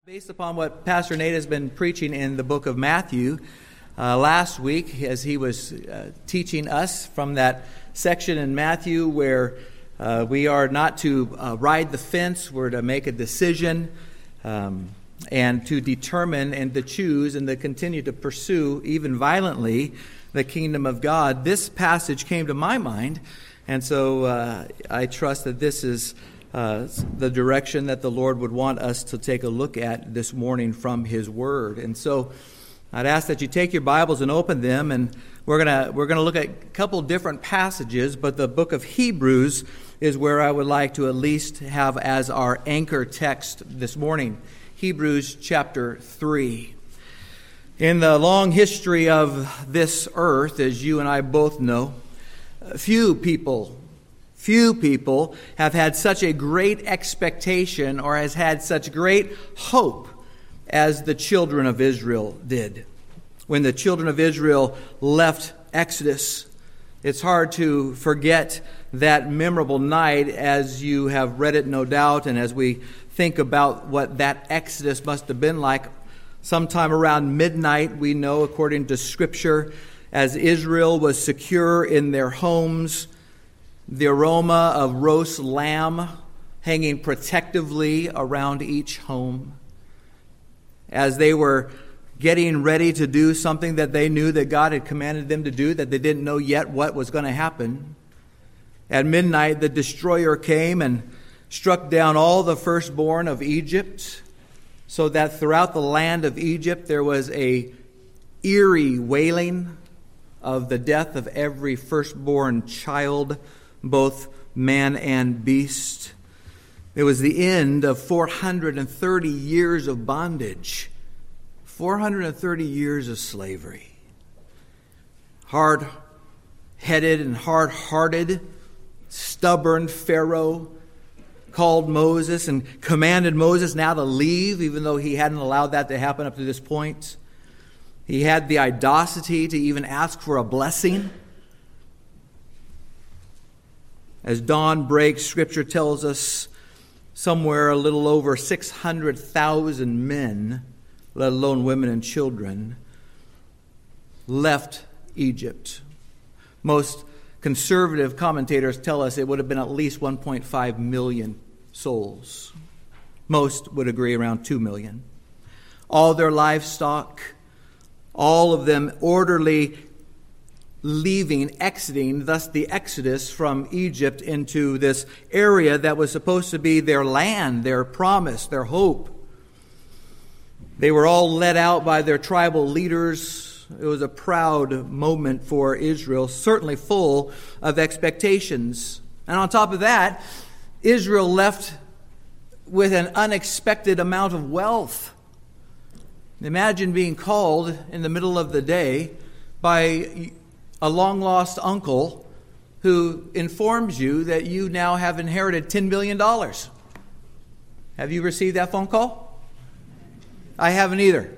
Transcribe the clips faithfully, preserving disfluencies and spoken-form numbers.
Based upon what Pastor Nate has been preaching in the book of Matthew uh, last week, as he was uh, teaching us from that section in Matthew where uh, we are not to uh, ride the fence, we're to make a decision um, and to determine and to choose and to continue to pursue, even violently, the kingdom of God. This passage came to my mind, and so uh, I trust that this is Uh, the direction that the Lord would want us to take a look at this morning from His Word. And so I'd ask that you take your Bibles and open them, and we're gonna we're gonna look at a couple different passages, but the book of Hebrews is where I would like to at least have as our anchor text this morning. Hebrews chapter three. In the long history of this earth, as you and I both know, few people Few people have had such a great expectation or has had such great hope as the children of Israel did. When the children of Israel left Exodus, it's hard to forget that memorable night, as you have read it no doubt, and as we think about what that Exodus must have been like. Sometime around midnight, we know, according to Scripture, as Israel was secure in their homes, the aroma of roast lamb hanging protectively around each home, as they were getting ready to do something that they knew that God had commanded them to do, that they didn't know yet what was going to happen. At midnight, the destroyer came and struck down all the firstborn of Egypt, so that throughout the land of Egypt there was a eerie wailing of the death of every firstborn child, both man and beast. It was the end of four hundred thirty years of bondage, four hundred thirty years of slavery. Hard-headed and hard-hearted, stubborn Pharaoh called Moses and commanded Moses now to leave, even though he hadn't allowed that to happen up to this point. He had the audacity to even ask for a blessing. As dawn breaks, Scripture tells us somewhere a little over six hundred thousand men, let alone women and children, left Egypt. Most conservative commentators tell us it would have been at least one point five million souls. Most would agree around two million. All their livestock, all of them orderly leaving, exiting, thus the exodus from Egypt into this area that was supposed to be their land, their promise, their hope. They were all led out by their tribal leaders. It was a proud moment for Israel, certainly full of expectations. And on top of that, Israel left with an unexpected amount of wealth. Imagine being called in the middle of the day by a long-lost uncle who informs you that you now have inherited ten billion dollars. Have you received that phone call? I haven't either.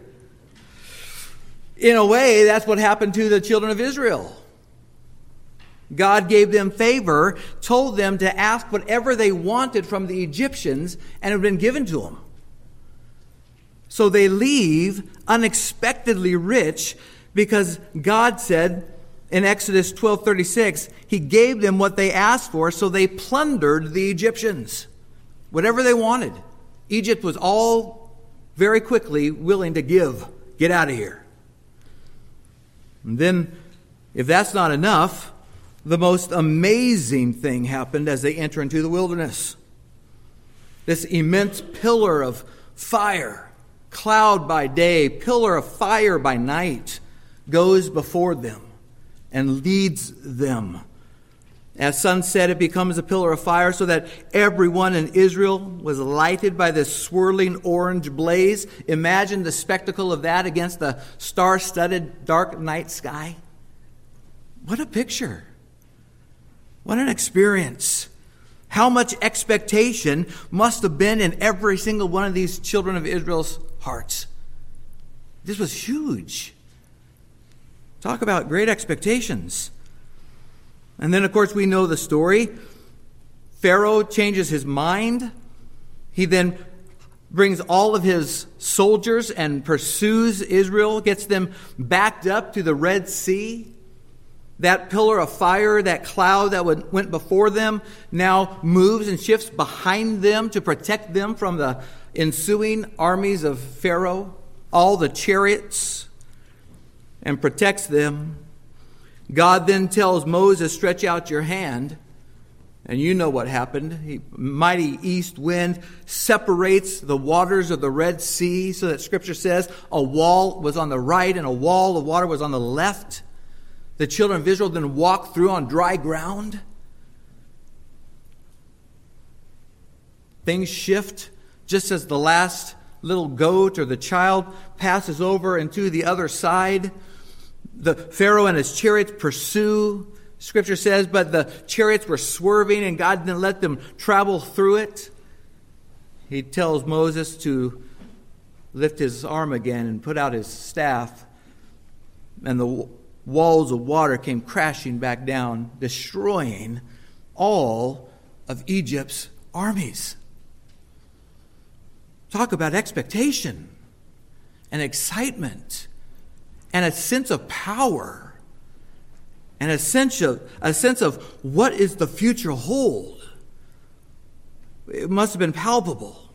In a way, that's what happened to the children of Israel. God gave them favor, told them to ask whatever they wanted from the Egyptians, and it had been given to them. So they leave unexpectedly rich because God said, in Exodus twelve thirty-six, He gave them what they asked for, so they plundered the Egyptians. Whatever they wanted. Egypt was all very quickly willing to give. Get out of here. And then, if that's not enough, the most amazing thing happened as they enter into the wilderness. This immense pillar of fire, cloud by day, pillar of fire by night, goes before them and leads them. At sunset, it becomes a pillar of fire so that everyone in Israel was lighted by this swirling orange blaze. Imagine the spectacle of that against the star-studded dark night sky. What a picture. What an experience. How much expectation must have been in every single one of these children of Israel's hearts. This was huge. Talk about great expectations. And then, of course, we know the story. Pharaoh changes his mind. He then brings all of his soldiers and pursues Israel, gets them backed up to the Red Sea. That pillar of fire, that cloud that went before them, now moves and shifts behind them to protect them from the ensuing armies of Pharaoh, all the chariots, and protects them. God then tells Moses, stretch out your hand. And you know what happened. He, mighty east wind separates the waters of the Red Sea, so that Scripture says a wall was on the right and a wall of water was on the left. The children of Israel then walked through on dry ground. Things shift just as the last little goat or the child passes over into the other side. The Pharaoh and his chariots pursue. Scripture says, but the chariots were swerving and God didn't let them travel through it. He tells Moses to lift his arm again and put out his staff. And the walls of water came crashing back down, destroying all of Egypt's armies. Talk about expectation and excitement and a sense of power and a sense of, a sense of what is the future hold. It must have been palpable.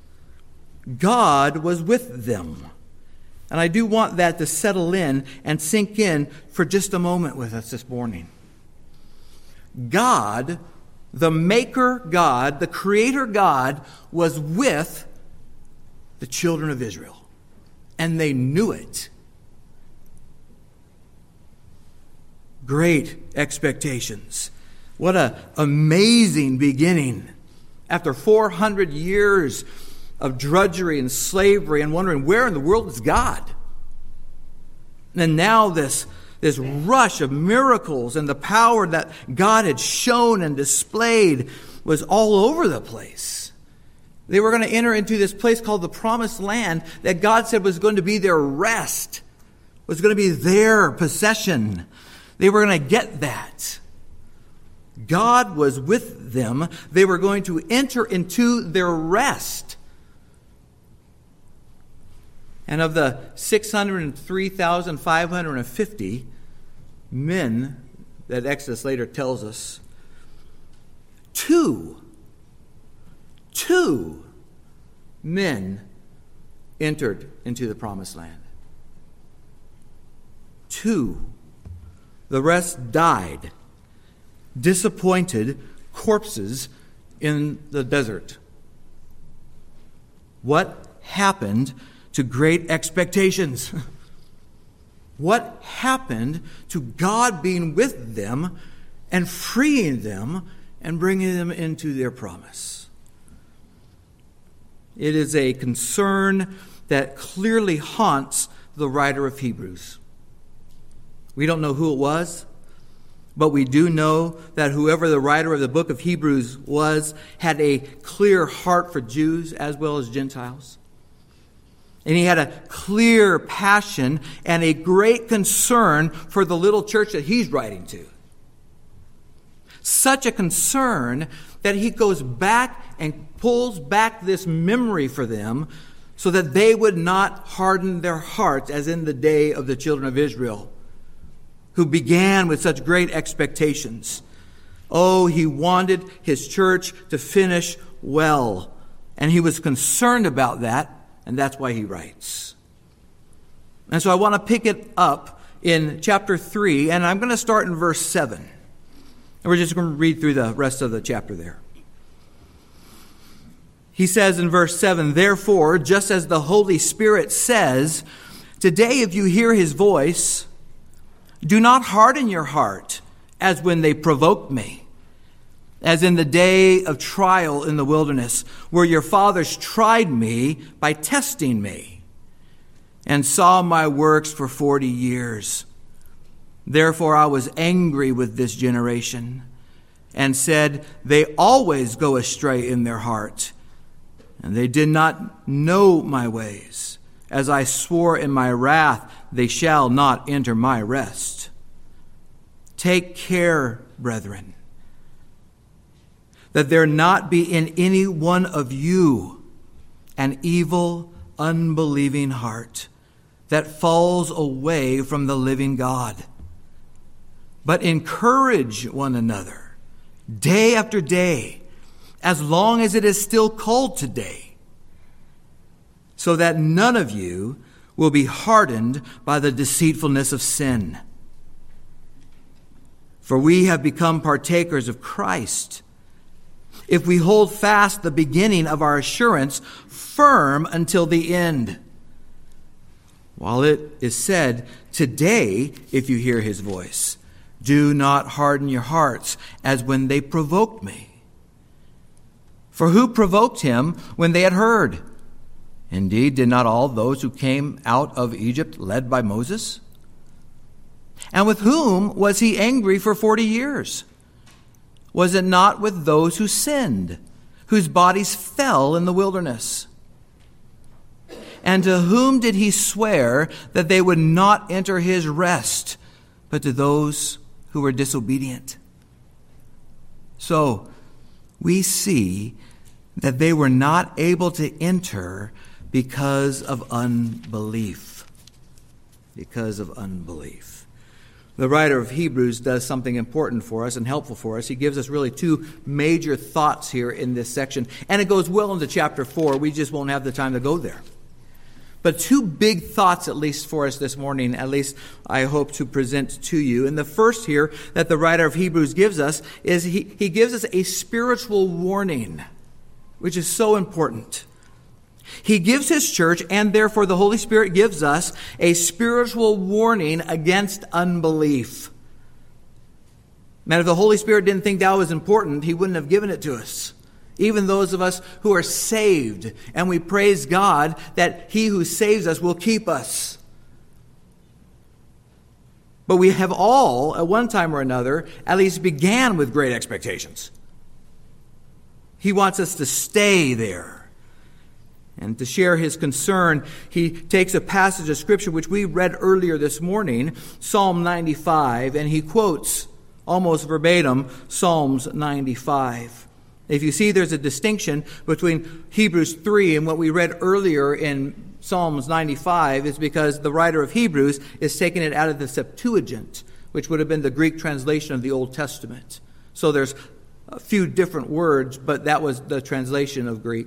God was with them. And I do want that to settle in and sink in for just a moment with us this morning. God, the maker God, the creator God, was with the children of Israel. And they knew it. Great expectations. What an amazing beginning. After four hundred years of drudgery and slavery and wondering where in the world is God. And now this, this rush of miracles and the power that God had shown and displayed was all over the place. They were going to enter into this place called the Promised Land that God said was going to be their rest, was going to be their possession. They were going to get that. God was with them. They were going to enter into their rest. And of the six hundred three thousand five hundred fifty men that Exodus later tells us, two, two men entered into the Promised Land. Two. The rest died, disappointed corpses in the desert. What happened to great expectations? What happened to God being with them and freeing them and bringing them into their promise? It is a concern that clearly haunts the writer of Hebrews. We don't know who it was, but we do know that whoever the writer of the book of Hebrews was had a clear heart for Jews as well as Gentiles. And he had a clear passion and a great concern for the little church that he's writing to. Such a concern that he goes back and pulls back this memory for them so that they would not harden their hearts as in the day of the children of Israel, who began with such great expectations. Oh, he wanted his church to finish well. And he was concerned about that, and that's why he writes. And so I want to pick it up in chapter three, and I'm going to start in verse seven. And we're just going to read through the rest of the chapter there. He says in verse seven, therefore, just as the Holy Spirit says, today if you hear his voice, do not harden your heart as when they provoked me, as in the day of trial in the wilderness, where your fathers tried me by testing me and saw my works for forty years. Therefore I was angry with this generation and said, they always go astray in their heart, and they did not know my ways. As I swore in my wrath, they shall not enter my rest. Take care, brethren, that there not be in any one of you an evil, unbelieving heart that falls away from the living God. But encourage one another day after day, as long as it is still called today, so that none of you will be hardened by the deceitfulness of sin. For we have become partakers of Christ, if we hold fast the beginning of our assurance firm until the end. While it is said, today, if you hear his voice, do not harden your hearts as when they provoked me. For who provoked him when they had heard? Indeed, did not all those who came out of Egypt led by Moses? And with whom was he angry for forty years? Was it not with those who sinned, whose bodies fell in the wilderness? And to whom did he swear that they would not enter his rest, but to those who were disobedient? So we see that they were not able to enter because of unbelief. Because of unbelief. The writer of Hebrews does something important for us and helpful for us. He gives us really two major thoughts here in this section. And it goes well into chapter four. We just won't have the time to go there. But two big thoughts, at least for us this morning, at least I hope to present to you. And the first here that the writer of Hebrews gives us is he, he gives us a spiritual warning, which is so important. He gives his church, and therefore the Holy Spirit gives us, a spiritual warning against unbelief. Man, if the Holy Spirit didn't think that was important, he wouldn't have given it to us. Even those of us who are saved, and we praise God that he who saves us will keep us. But we have all, at one time or another, at least began with great expectations. He wants us to stay there. And to share his concern, he takes a passage of Scripture which we read earlier this morning, Psalm ninety-five, and he quotes almost verbatim Psalms ninety-five. If you see there's a distinction between Hebrews three and what we read earlier in Psalms ninety-five, is because the writer of Hebrews is taking it out of the Septuagint, which would have been the Greek translation of the Old Testament. So there's a few different words, but that was the translation of Greek.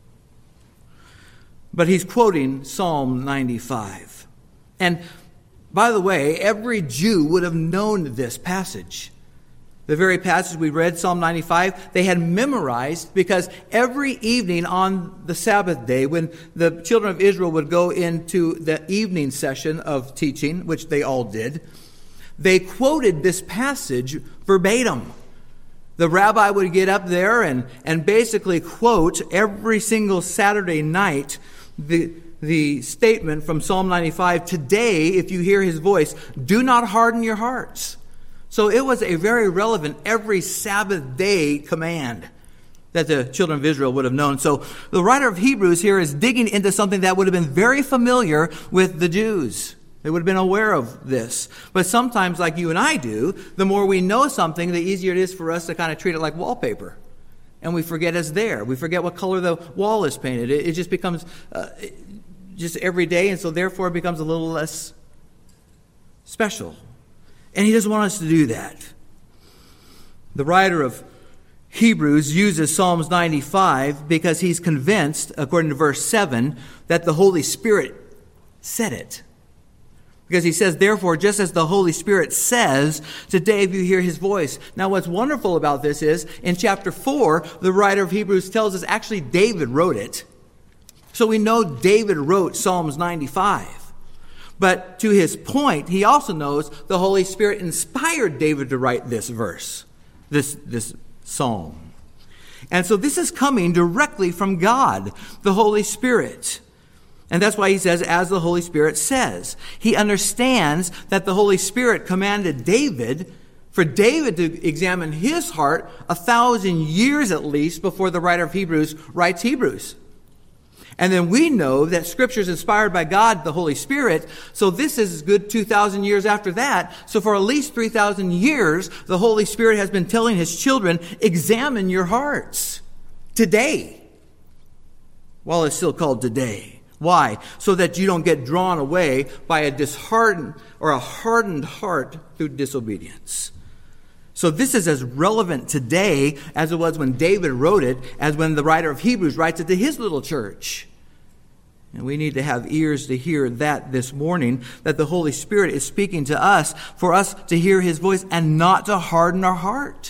But he's quoting Psalm ninety-five. And by the way, every Jew would have known this passage. The very passage we read, Psalm ninety-five, they had memorized, because every evening on the Sabbath day, when the children of Israel would go into the evening session of teaching, which they all did, they quoted this passage verbatim. The rabbi would get up there and, and basically quote every single Saturday night the, the statement from Psalm ninety-five, today, if you hear his voice, do not harden your hearts. So it was a very relevant every Sabbath day command that the children of Israel would have known. So the writer of Hebrews here is digging into something that would have been very familiar with the Jews. They would have been aware of this. But sometimes, like you and I do, the more we know something, the easier it is for us to kind of treat it like wallpaper. And we forget it's there. We forget what color the wall is painted. It, it just becomes uh, just every day, and so therefore it becomes a little less special. And he doesn't want us to do that. The writer of Hebrews uses Psalms ninety-five because he's convinced, according to verse seven, that the Holy Spirit said it. Because he says, therefore, just as the Holy Spirit says, today if you hear his voice. Now what's wonderful about this is, in chapter four, the writer of Hebrews tells us actually David wrote it. So we know David wrote Psalms ninety-five. But to his point, he also knows the Holy Spirit inspired David to write this verse, this, this psalm. And so this is coming directly from God, the Holy Spirit. And that's why he says, as the Holy Spirit says. He understands that the Holy Spirit commanded David, for David to examine his heart a thousand years at least before the writer of Hebrews writes Hebrews. And then we know that Scripture is inspired by God, the Holy Spirit, so this is good two thousand years after that. So for at least three thousand years, the Holy Spirit has been telling his children, examine your hearts today. while it's still called today. Why? So that you don't get drawn away by a disheartened or a hardened heart through disobedience. So this is as relevant today as it was when David wrote it, as when the writer of Hebrews writes it to his little church. And we need to have ears to hear that this morning, that the Holy Spirit is speaking to us for us to hear his voice and not to harden our heart.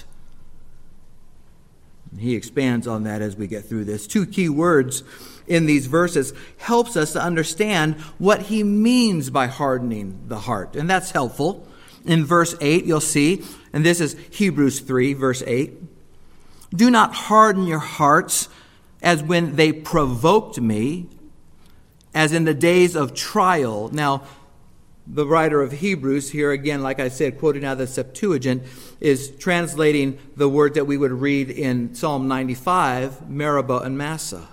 And he expands on that as we get through this. Two key words in these verses helps us to understand what he means by hardening the heart. And that's helpful. In verse eight, you'll see, and this is Hebrews three, verse eight. Do not harden your hearts as when they provoked me, as in the days of trial. Now, the writer of Hebrews here, again, like I said, quoting out of the Septuagint, is translating the word that we would read in Psalm ninety-five, Meribah and Massah.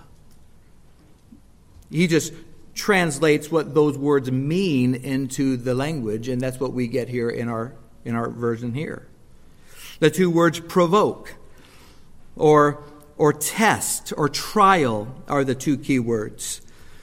He just translates what those words mean into the language, and that's what we get here in our in our version here. The two words provoke or or test or trial are the two key words.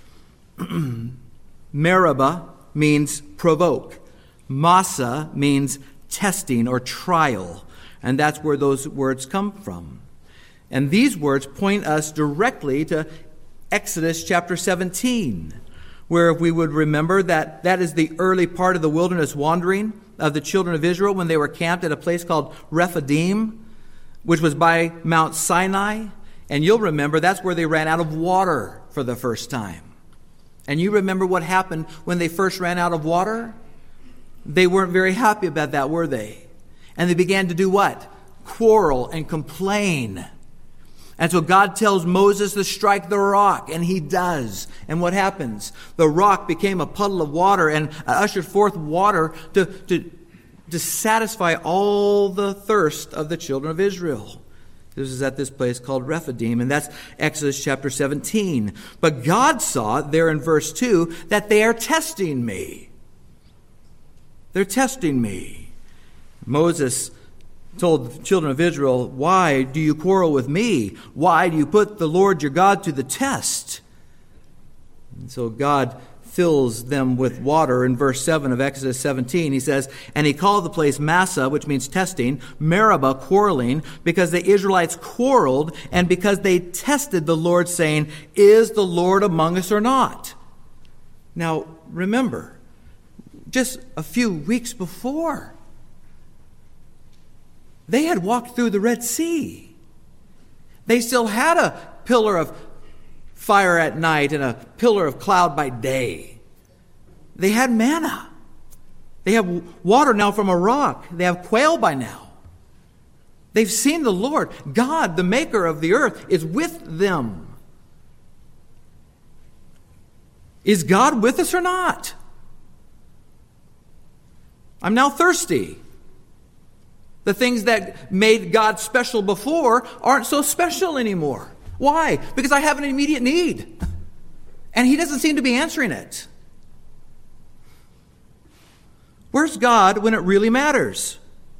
Meribah means provoke. Massah means testing or trial. And that's where those words come from. And these words point us directly to Exodus chapter seventeen, where if we would remember that that is the early part of the wilderness wandering of the children of Israel when they were camped at a place called Rephidim, which was by Mount Sinai. And you'll remember that's where they ran out of water for the first time. And you remember what happened when they first ran out of water? They weren't very happy about that, were they? And they began to do what? Quarrel and complain. And so God tells Moses to strike the rock, and he does. And what happens? The rock became a puddle of water and ushered forth water to, to, to satisfy all the thirst of the children of Israel. This is at this place called Rephidim, and that's Exodus chapter seventeen. But God saw there in verse two that they are testing me. They're testing me. Moses told the children of Israel, why do you quarrel with me? Why do you put the Lord your God to the test? And so God fills them with water. In verse seven of Exodus seventeen, he says, and he called the place Massah, which means testing, Meribah, quarreling, because the Israelites quarreled and because they tested the Lord, saying, is the Lord among us or not? Now, remember, just a few weeks before, they had walked through the Red Sea. They still had a pillar of fire at night and a pillar of cloud by day. They had manna. They have water now from a rock. They have quail by now. They've seen the Lord. God, the maker of the earth, is with them. Is God with us or not? I'm now thirsty. The things that made God special before aren't so special anymore. Why? Because I have an immediate need. And he doesn't seem to be answering it. Where's God when it really matters?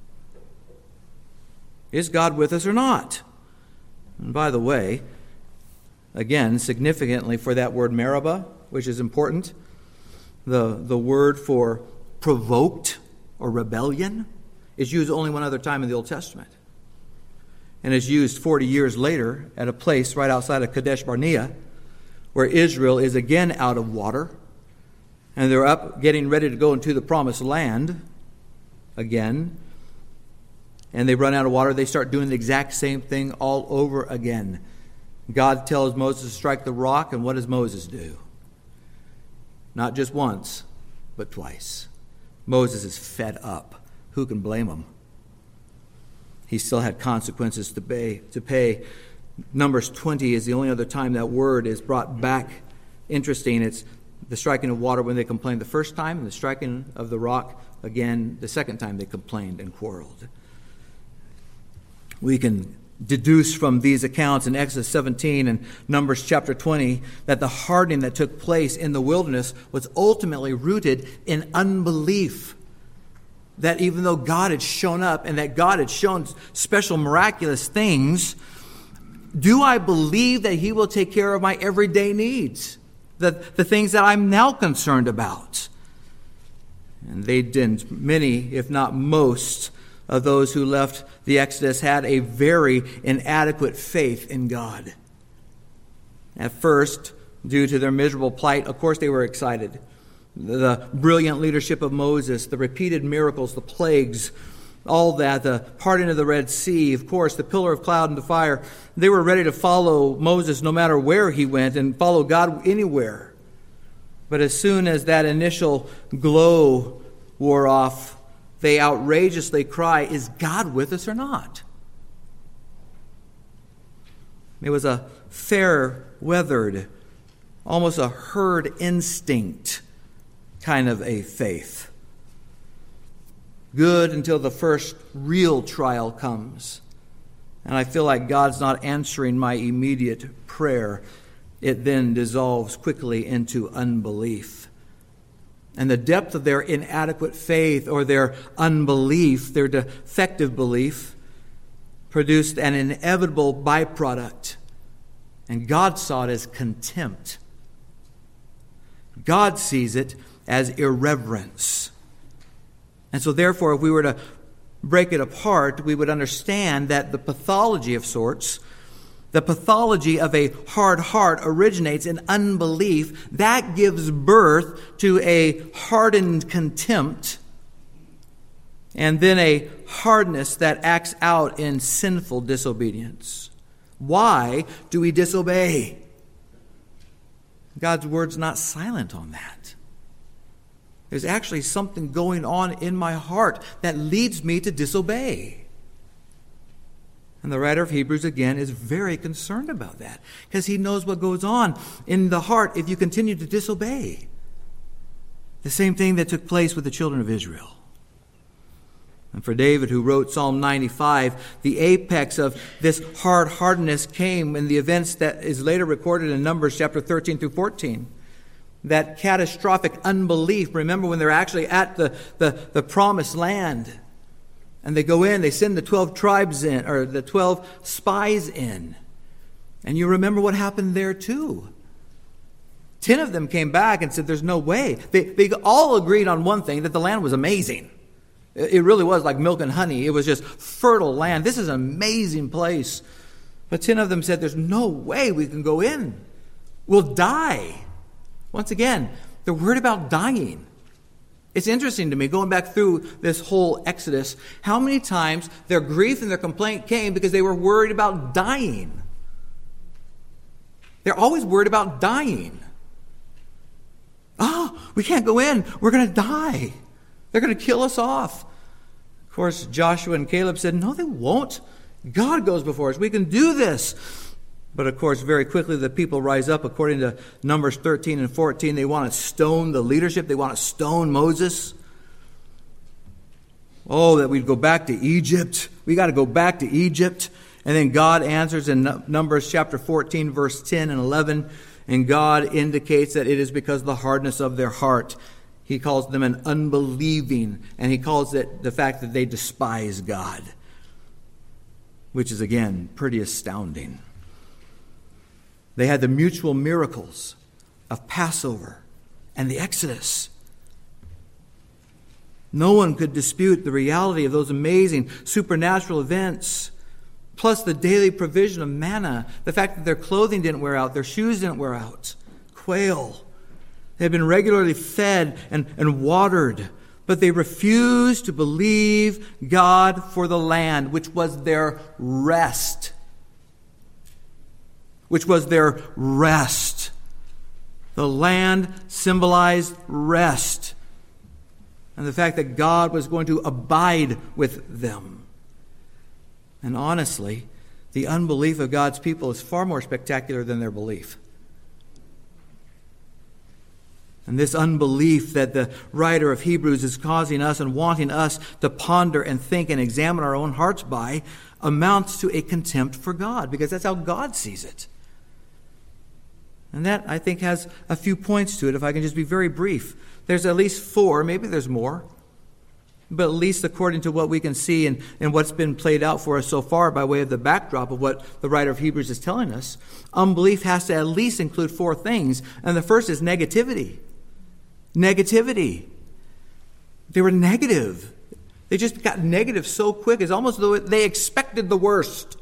Is God with us or not? And by the way, again, significantly for that word Meribah, which is important, the, the word for provoked or rebellion is used only one other time in the Old Testament. And is used forty years later at a place right outside of Kadesh Barnea, where Israel is again out of water, and they're up getting ready to go into the promised land again, and they run out of water. They start doing the exact same thing all over again. God tells Moses to strike the rock, and what does Moses do? Not just once, but twice. Moses is fed up. Who can blame him? He still had consequences to pay. To pay. Numbers twenty is the only other time that word is brought back. Interesting, it's the striking of water when they complained the first time, and the striking of the rock again the second time they complained and quarreled. We can deduce from these accounts in Exodus seventeen and Numbers chapter twenty that the hardening that took place in the wilderness was ultimately rooted in unbelief. That even though God had shown up and that God had shown special miraculous things, Do I believe that he will take care of my everyday needs? The, the things that I'm now concerned about? And they didn't. Many, if not most, of those who left the Exodus had a very inadequate faith in God. At first, due to their miserable plight, of course they were excited. The brilliant leadership of Moses, the repeated miracles, the plagues, all that, the parting of the Red Sea, of course, the pillar of cloud and the fire. They were ready to follow Moses no matter where he went and follow God anywhere. But as soon as that initial glow wore off, they outrageously cry, is God with us or not? It was a fair-weathered, almost a herd instinct kind of a faith. Good until the first real trial comes. And I feel like God's not answering my immediate prayer. It then dissolves quickly into unbelief. And the depth of their inadequate faith or their unbelief, their defective belief, produced an inevitable byproduct. And God saw it as contempt. God sees it as irreverence. And so therefore, if we were to break it apart, we would understand that the pathology of sorts, the pathology of a hard heart originates in unbelief. That gives birth to a hardened contempt and then a hardness that acts out in sinful disobedience. Why do we disobey? God's word's not silent on that. There's actually something going on in my heart that leads me to disobey. And the writer of Hebrews, again, is very concerned about that because he knows what goes on in the heart if you continue to disobey. The same thing that took place with the children of Israel. And for David, who wrote Psalm ninety-five, the apex of this hard-heartedness came in the events that is later recorded in Numbers chapter thirteen through fourteen. That catastrophic unbelief. Remember when they're actually at the, the, the promised land. And they go in, they send the twelve tribes in, or the twelve spies in. And you remember what happened there too. Ten of them came back and said, there's no way. They, they all agreed on one thing, that the land was amazing. It really was like milk and honey. It was just fertile land. This is an amazing place. But ten of them said, there's no way we can go in. We'll die. Once again, they're worried about dying. It's interesting to me, going back through this whole Exodus, how many times their grief and their complaint came because they were worried about dying. They're always worried about dying. Oh, we can't go in. We're going to die. They're going to kill us off. Of course, Joshua and Caleb said, no, they won't. God goes before us. We can do this. But of course, very quickly the people rise up. According to Numbers thirteen and fourteen, they want to stone the leadership. They want to stone Moses. Oh, that we'd go back to Egypt. We got to go back to Egypt. And then God answers in Numbers chapter fourteen, verse ten and eleven. And God indicates that it is because of the hardness of their heart. He calls them an unbelieving, and he calls it the fact that they despise God, which is, again, pretty astounding. They had the mutual miracles of Passover and the Exodus. No one could dispute the reality of those amazing supernatural events, plus the daily provision of manna, the fact that their clothing didn't wear out, their shoes didn't wear out, quail. They had been regularly fed and, and watered, but they refused to believe God for the land, which was their rest. Which was their rest. The land symbolized rest. And the fact that God was going to abide with them. And honestly, the unbelief of God's people is far more spectacular than their belief. And this unbelief that the writer of Hebrews is causing us and wanting us to ponder and think and examine our own hearts by amounts to a contempt for God, because that's how God sees it. And that, I think, has a few points to it, if I can just be very brief. There's at least four, maybe there's more, but at least according to what we can see and, and what's been played out for us so far by way of the backdrop of what the writer of Hebrews is telling us, unbelief has to at least include four things. And the first is negativity. Negativity. They were negative. They just got negative so quick. It's almost though they expected the worst.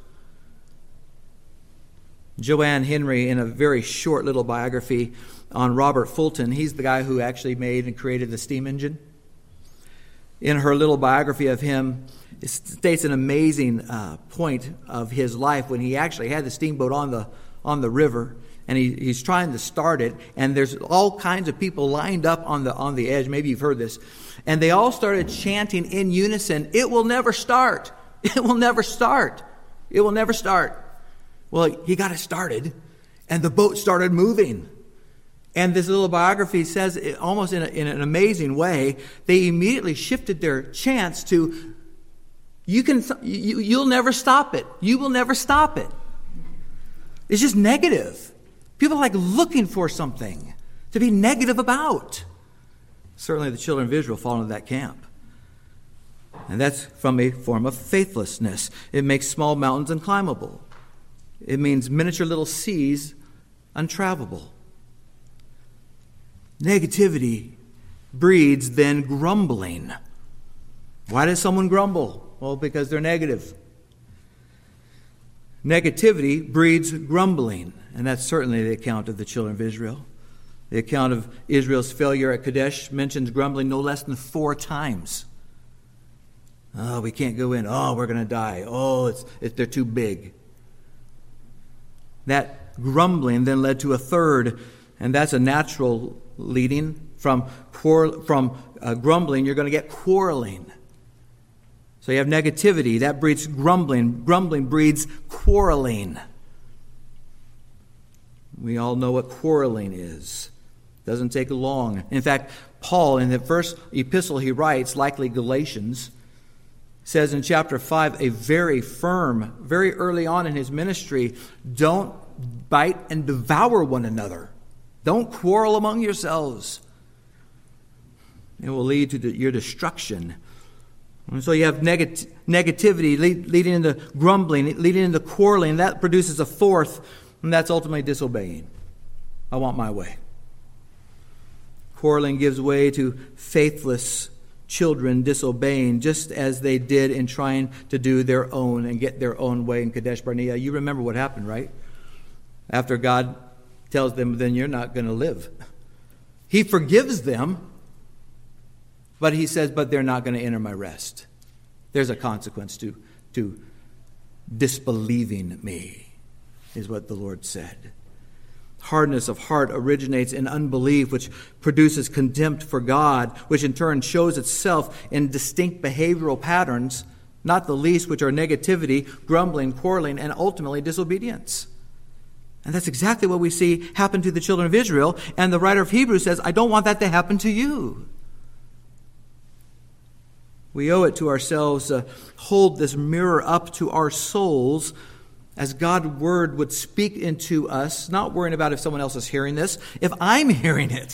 Joanne Henry, in a very short little biography on Robert Fulton, he's the guy who actually made and created the steam engine. In her little biography of him, it states an amazing uh, point of his life when he actually had the steamboat on the on the river, and he, he's trying to start it, and there's all kinds of people lined up on the on the edge. Maybe you've heard this, and they all started chanting in unison, "It will never start! It will never start! It will never start!" Well, he got it started, and the boat started moving. And this little biography says, almost in, a, in an amazing way, they immediately shifted their chants to, "You can, you, you'll never stop it. You will never stop it." It's just negative. People are like looking for something to be negative about. Certainly the children of Israel fall into that camp. And that's from a form of faithlessness. It makes small mountains unclimbable. It means miniature little seas untravelable. Negativity breeds then grumbling. Why does someone grumble? Well, because they're negative. Negativity breeds grumbling, and that's certainly the account of the children of Israel. The account of Israel's failure at Kadesh mentions grumbling no less than four times. Oh, we can't go in. Oh, we're going to die. Oh, it's, it, they're too big. That grumbling then led to a third, and that's a natural leading. From quarrel, from uh, grumbling, you're going to get quarreling. So you have negativity. That breeds grumbling. Grumbling breeds quarreling. We all know what quarreling is. Doesn't take long. In fact, Paul, in the first epistle he writes, likely Galatians, says in chapter five, a very firm, very early on in his ministry, don't bite and devour one another. Don't quarrel among yourselves. It will lead to the, your destruction. And so you have negat- negativity lead, leading into grumbling, leading into quarreling. That produces a fourth, and that's ultimately disobeying. I want my way. Quarreling gives way to faithless children disobeying, just as they did in trying to do their own and get their own way in Kadesh Barnea. You remember what happened, right? After God tells them, then you're not going to live. He forgives them, but he says, but they're not going to enter my rest. There's a consequence to, to disbelieving me, is what the Lord said. Hardness of heart originates in unbelief, which produces contempt for God, which in turn shows itself in distinct behavioral patterns, not the least which are negativity, grumbling, quarreling, and ultimately disobedience. And that's exactly what we see happen to the children of Israel. And the writer of Hebrews says, I don't want that to happen to you. We owe it to ourselves to hold this mirror up to our souls as God's word would speak into us, not worrying about if someone else is hearing this, if I'm hearing it.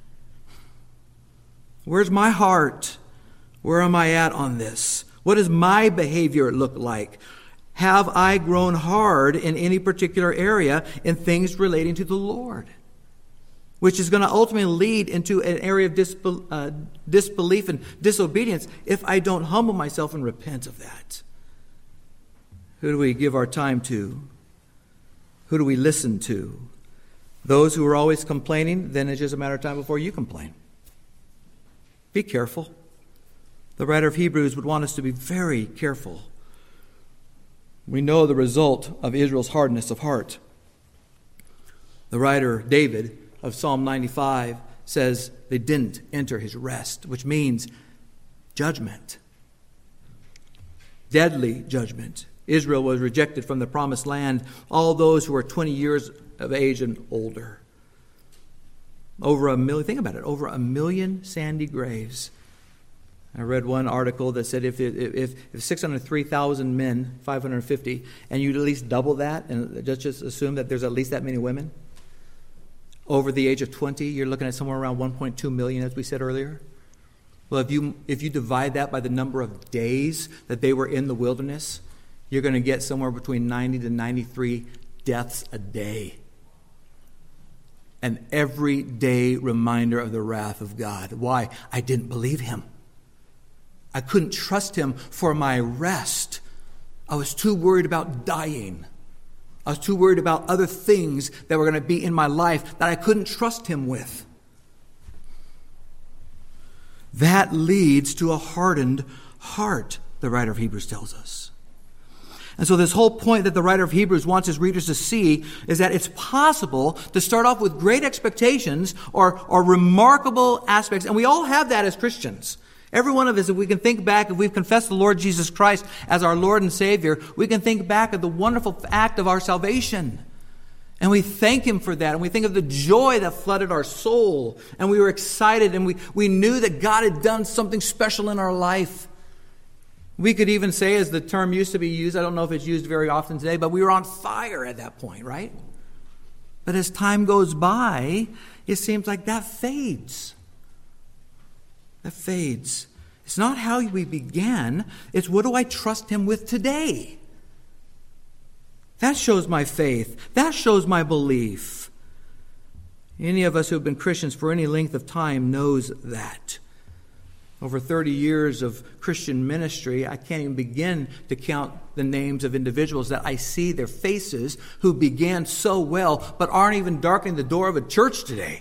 Where's my heart? Where am I at on this? What does my behavior look like? Have I grown hard in any particular area in things relating to the Lord? Which is going to ultimately lead into an area of disbe- uh, disbelief and disobedience if I don't humble myself and repent of that. Who do we give our time to? Who do we listen to? Those who are always complaining, then it's just a matter of time before you complain. Be careful. The writer of Hebrews would want us to be very careful. We know the result of Israel's hardness of heart. The writer, David, of Psalm ninety-five, says they didn't enter his rest, which means judgment. Deadly judgment. Israel was rejected from the promised land, all those who were twenty years of age and older. Over a million, think about it, over a million sandy graves. I read one article that said if if, if six hundred three thousand men, five hundred fifty, and you at least double that, and just, just assume that there's at least that many women, over the age of twenty, you're looking at somewhere around one point two million, as we said earlier. Well, if you if you divide that by the number of days that they were in the wilderness, you're going to get somewhere between ninety to ninety-three deaths a day. An everyday reminder of the wrath of God. Why? I didn't believe him. I couldn't trust him for my rest. I was too worried about dying. I was too worried about other things that were going to be in my life that I couldn't trust him with. That leads to a hardened heart, the writer of Hebrews tells us. And so this whole point that the writer of Hebrews wants his readers to see is that it's possible to start off with great expectations or, or remarkable aspects. And we all have that as Christians. Every one of us, if we can think back, if we've confessed the Lord Jesus Christ as our Lord and Savior, we can think back of the wonderful act of our salvation. And we thank him for that. And we think of the joy that flooded our soul. And we were excited and we, we knew that God had done something special in our life. We could even say, as the term used to be used, I don't know if it's used very often today, but we were on fire at that point, right? But as time goes by, it seems like that fades. That fades. It's not how we began. It's what do I trust him with today? That shows my faith. That shows my belief. Any of us who have been Christians for any length of time knows that. Over thirty years of Christian ministry, I can't even begin to count the names of individuals that I see their faces who began so well but aren't even darkening the door of a church today.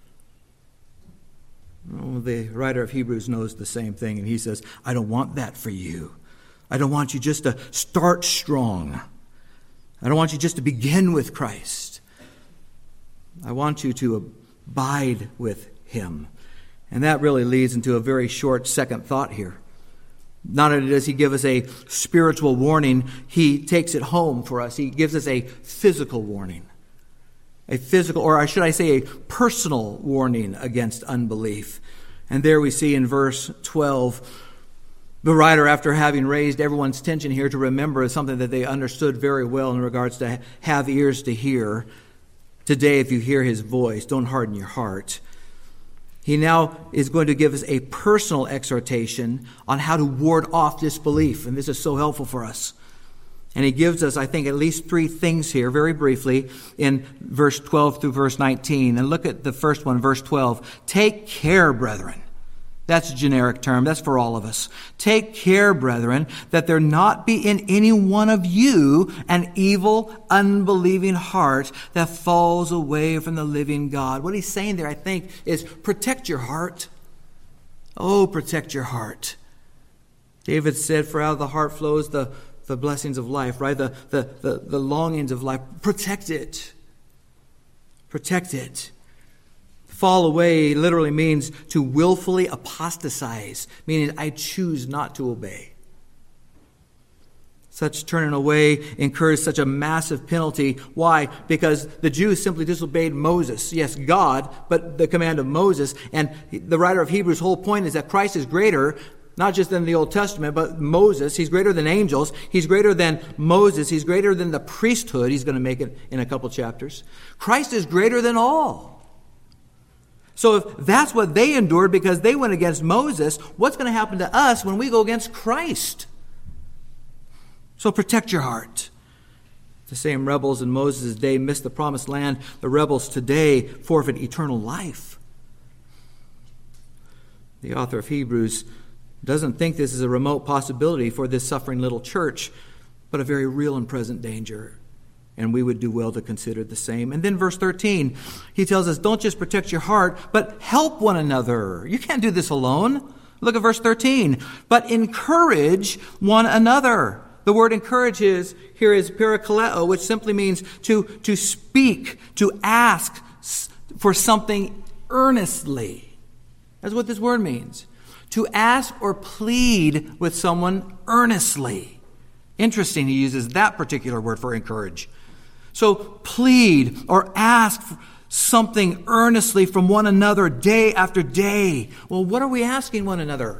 Oh, the writer of Hebrews knows the same thing, and he says, I don't want that for you. I don't want you just to start strong. I don't want you just to begin with Christ. I want you to abide with him. And that really leads into a very short second thought here. Not only does he give us a spiritual warning, he takes it home for us. He gives us a physical warning. A physical, or should I say a personal warning against unbelief. And there we see in verse twelve, the writer, after having raised everyone's attention here to remember something that they understood very well in regards to have ears to hear. Today, if you hear his voice, don't harden your heart. He now is going to give us a personal exhortation on how to ward off disbelief. And this is so helpful for us. And he gives us, I think, at least three things here, very briefly, in verse twelve through verse nineteen. And look at the first one, verse twelve. Take care, brethren. That's a generic term. That's for all of us. Take care, brethren, that there not be in any one of you an evil, unbelieving heart that falls away from the living God. What he's saying there, I think, is protect your heart. Oh, protect your heart. David said, for out of the heart flows the, the blessings of life, right? The, the, the, the longings of life. Protect it. Protect it. Fall away literally means to willfully apostatize, meaning I choose not to obey. Such turning away incurs such a massive penalty. Why? Because the Jews simply disobeyed Moses. Yes, God, but the command of Moses. And the writer of Hebrews' whole point is that Christ is greater, not just than the Old Testament, but Moses. He's greater than angels. He's greater than Moses. He's greater than the priesthood. He's going to make it in a couple chapters. Christ is greater than all. So if that's what they endured because they went against Moses, what's going to happen to us when we go against Christ? So protect your heart. The same rebels in Moses' day missed the promised land. The rebels today forfeit eternal life. The author of Hebrews doesn't think this is a remote possibility for this suffering little church, but a very real and present danger. And we would do well to consider the same. And then verse thirteen, he tells us, don't just protect your heart, but help one another. You can't do this alone. Look at verse thirteen. But encourage one another. The word encourage is, here is parakaleo, which simply means to, to speak, to ask for something earnestly. That's what this word means. To ask or plead with someone earnestly. Interesting, he uses that particular word for encourage. So plead or ask something earnestly from one another day after day. Well, what are we asking one another?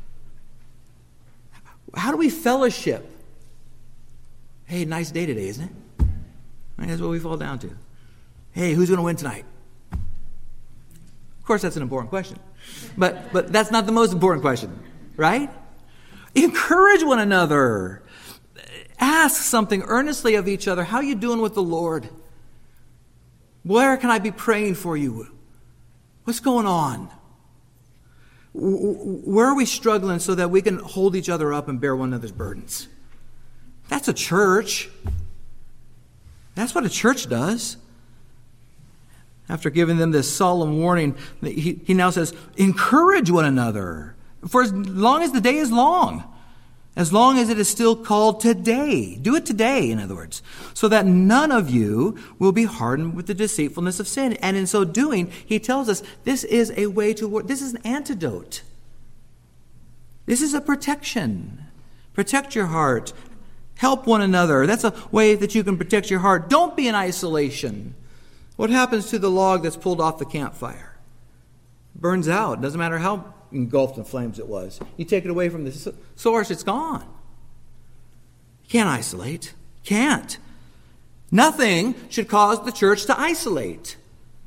How do we fellowship? Hey, nice day today, isn't it? That's what we fall down to. Hey, who's going to win tonight? course, that's an important question. But but that's not the most important question, right? Encourage one another. Ask something earnestly of each other. How are you doing with the Lord? Where can I be praying for you? What's going on? Where are we struggling so that we can hold each other up and bear one another's burdens? That's a church. That's what a church does. After giving them this solemn warning, he, he now says, encourage one another for as long as the day is long. As long as it is still called today. Do it today, in other words. So that none of you will be hardened with the deceitfulness of sin. And in so doing, he tells us this is a way to work. This is an antidote. This is a protection. Protect your heart. Help one another. That's a way that you can protect your heart. Don't be in isolation. What happens to the log that's pulled off the campfire? It burns out. It doesn't matter how engulfed in flames it was. You take it away from the source, it's gone. You can't isolate. Can't. Nothing should cause the church to isolate.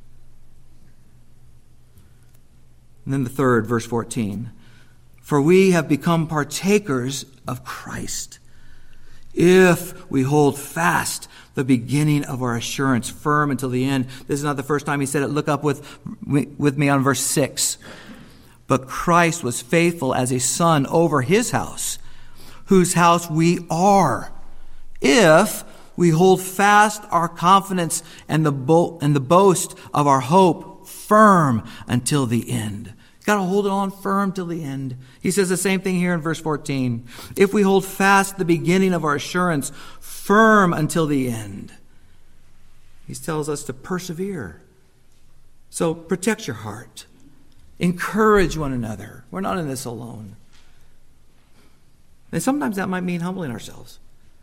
And then the third, verse fourteen. For we have become partakers of Christ, if we hold fast the beginning of our assurance firm until the end. This is not the first time he said it. Look up with, with me on verse six. But Christ was faithful as a son over his house, whose house we are, if we hold fast our confidence and the bo- and the boast of our hope firm until the end. Got to hold it on firm till the end. He says the same thing here in verse fourteen. If we hold fast the beginning of our assurance firm until the end. He tells us to persevere. So protect your heart. Encourage one another. We're not in this alone. And sometimes that might mean humbling ourselves.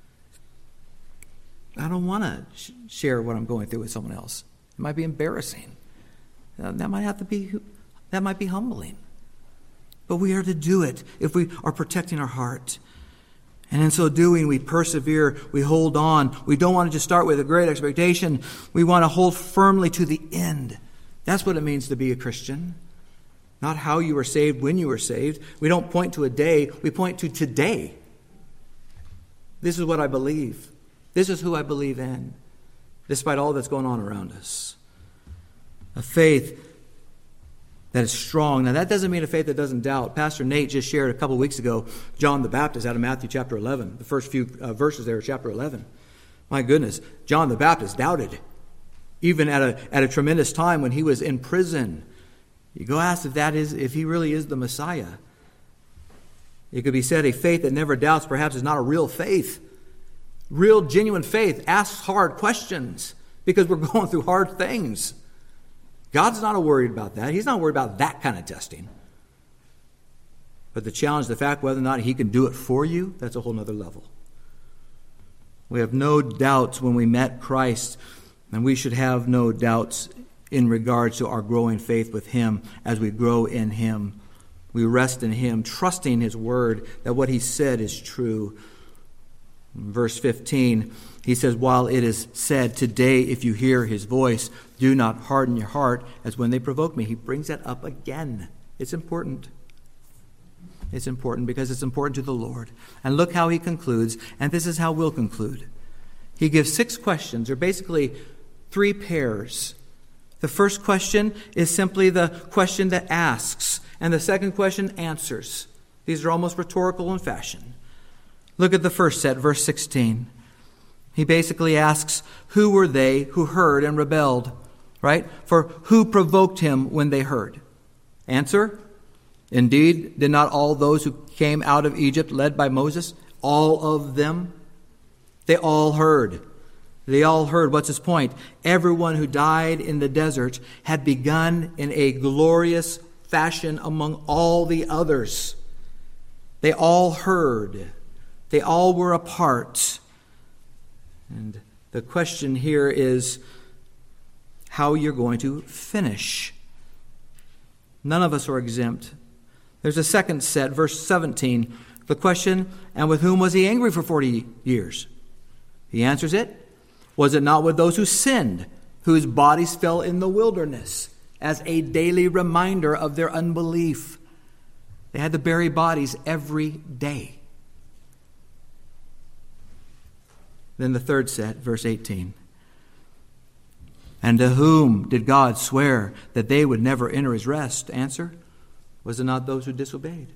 I don't want to sh- share what I'm going through with someone else. It might be embarrassing. Uh, that might have to be, that might be humbling. But we are to do it if we are protecting our heart. And in so doing, we persevere, we hold on. We don't want to just start with a great expectation. We want to hold firmly to the end. That's what it means to be a Christian. Not how you were saved, when you were saved. We don't point to a day, we point to today. This is what I believe. This is who I believe in, despite all that's going on around us. A faith that is strong. Now, that doesn't mean a faith that doesn't doubt. Pastor Nate just shared a couple of weeks ago, John the Baptist out of Matthew chapter eleven. The first few uh, verses there, chapter eleven. My goodness, John the Baptist doubted, even at a at a tremendous time when he was in prison. You go ask if that is, if he really is the Messiah. It could be said a faith that never doubts perhaps is not a real faith. Real, genuine faith asks hard questions because we're going through hard things. God's not worried about that. He's not worried about that kind of testing. But the challenge, the fact whether or not he can do it for you, that's a whole nother level. We have no doubts when we met Christ, and we should have no doubts in regards to our growing faith with him as we grow in him. We rest in him, trusting his word that what he said is true. In verse fifteen, he says, while it is said, today if you hear his voice, do not harden your heart as when they provoke me. He brings that up again. It's important. It's important because it's important to the Lord. And look how he concludes, and this is how we'll conclude. He gives six questions, or basically three pairs. The first question is simply the question that asks, and the second question answers. These are almost rhetorical in fashion. Look at the first set, verse sixteen. He basically asks, who were they who heard and rebelled? Right? For who provoked him when they heard? Answer, indeed, did not all those who came out of Egypt led by Moses, all of them? They all heard. They all heard. What's his point? Everyone who died in the desert had begun in a glorious fashion among all the others. They all heard. They all were a part. And the question here is how you're going to finish. None of us are exempt. There's a second set, verse seventeen. The question, and with whom was he angry for forty years? He answers it. Was it not with those who sinned, whose bodies fell in the wilderness? as a daily reminder of their unbelief. They had to bury bodies every day. Then the third set, verse eighteen. And to whom did God swear that they would never enter his rest? Answer, was it not those who disobeyed?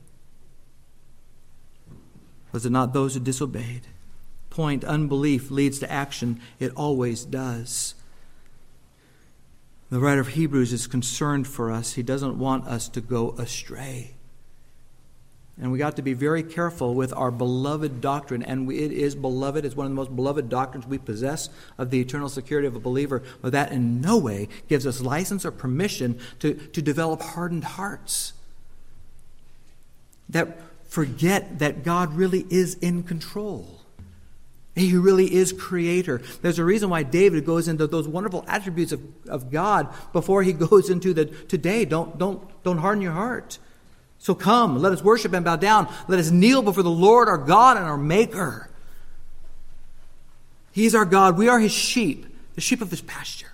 Was it not those who disobeyed? Point, unbelief leads to action. It always does. The writer of Hebrews is concerned for us. He doesn't want us to go astray. And we got to be very careful with our beloved doctrine. And we, it is beloved. It's one of the most beloved doctrines we possess of the eternal security of a believer. But that in no way gives us license or permission to, to develop hardened hearts that forget that God really is in control. He really is creator. There's a reason why David goes into those wonderful attributes of, of God before he goes into the today. Don't, don't, don't harden your heart. So come, let us worship and bow down. Let us kneel before the Lord our God and our Maker. He's our God. We are his sheep, the sheep of his pasture.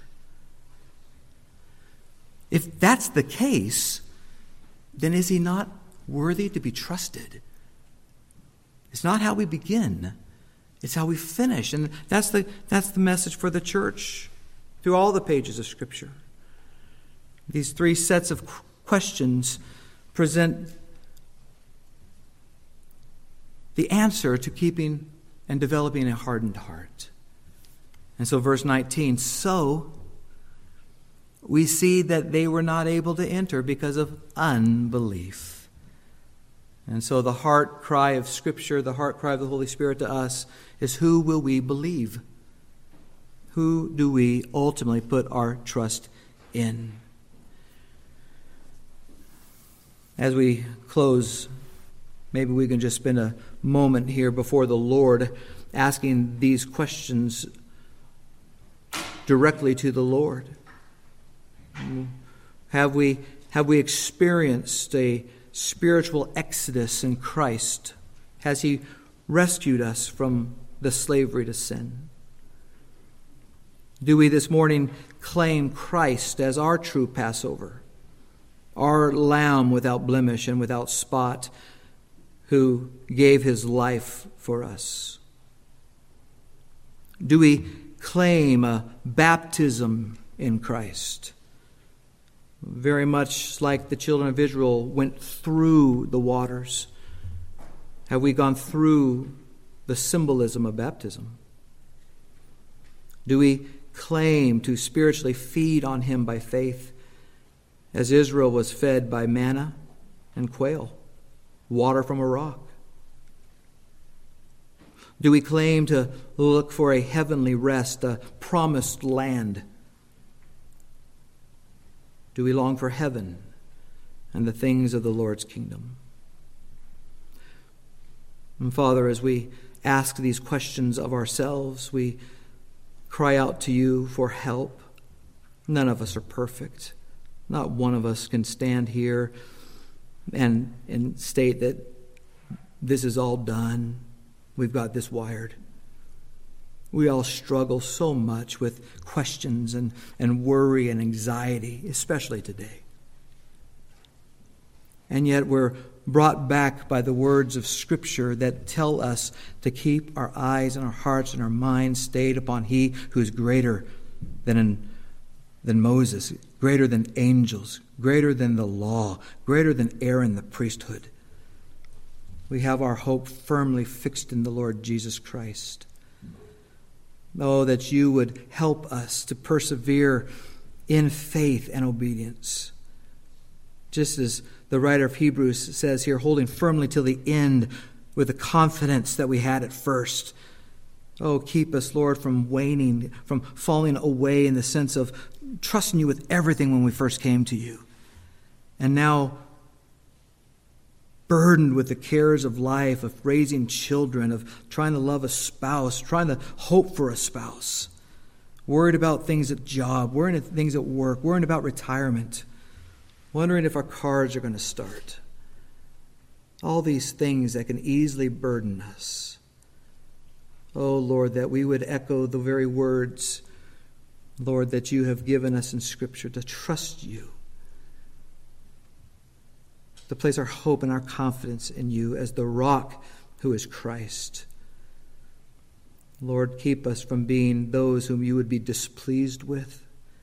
If that's the case, then is he not worthy to be trusted? It's not how we begin. It's how we finish. And that's the, that's the message for the church through all the pages of Scripture. These three sets of questions present the answer to keeping and developing a hardened heart. And so verse nineteen, so we see that they were not able to enter because of unbelief. And so the heart cry of Scripture, the heart cry of the Holy Spirit to us is, who will we believe? Who do we ultimately put our trust in? As we close, maybe we can just spend a moment here before the Lord asking these questions directly to the Lord. Have we, have we experienced a spiritual exodus in Christ? Has he rescued us from the slavery to sin? Do we this morning claim Christ as our true Passover? Our Lamb without blemish and without spot, who gave his life for us? Do we claim a baptism in Christ? Very much like the children of Israel went through the waters, have we gone through the symbolism of baptism? Do we claim to spiritually feed on him by faith, as Israel was fed by manna and quail, water from a rock? Do we claim to look for a heavenly rest, a promised land? Do we long for heaven and the things of the Lord's kingdom? And Father, as we ask these questions of ourselves, we cry out to you for help. None of us are perfect. Not one of us can stand here and, and state that this is all done. We've got this wired. We all struggle so much with questions and, and worry and anxiety, especially today. And yet we're brought back by the words of Scripture that tell us to keep our eyes and our hearts and our minds stayed upon he who is greater than in than Moses, greater than angels, greater than the law, greater than Aaron the priesthood. We have our hope firmly fixed in the Lord Jesus Christ. Oh, that you would help us to persevere in faith and obedience. Just as the writer of Hebrews says here, holding firmly till the end with the confidence that we had at first. Oh, keep us, Lord, from waning, from falling away in the sense of trusting you with everything when we first came to you. And now burdened with the cares of life, of raising children, of trying to love a spouse, trying to hope for a spouse. Worried about things at job, worried about things at work, worried about retirement. Wondering if our cars are going to start. All these things that can easily burden us. Oh, Lord, that we would echo the very words, Lord, that you have given us in Scripture to trust you to place our hope and our confidence in you as the rock who is Christ. Lord, keep us from being those whom you would be displeased with.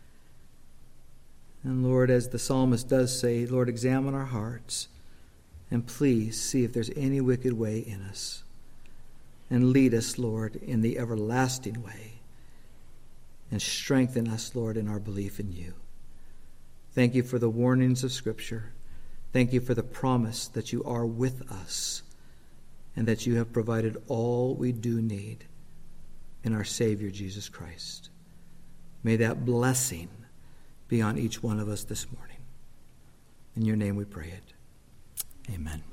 And Lord, as the psalmist does say, Lord, examine our hearts and please see if there's any wicked way in us. And lead us, Lord, in the everlasting way. And strengthen us, Lord, in our belief in you. Thank you for the warnings of Scripture. Thank you for the promise that you are with us and that you have provided all we do need in our Savior, Jesus Christ. May that blessing be on each one of us this morning. In your name we pray it. Amen.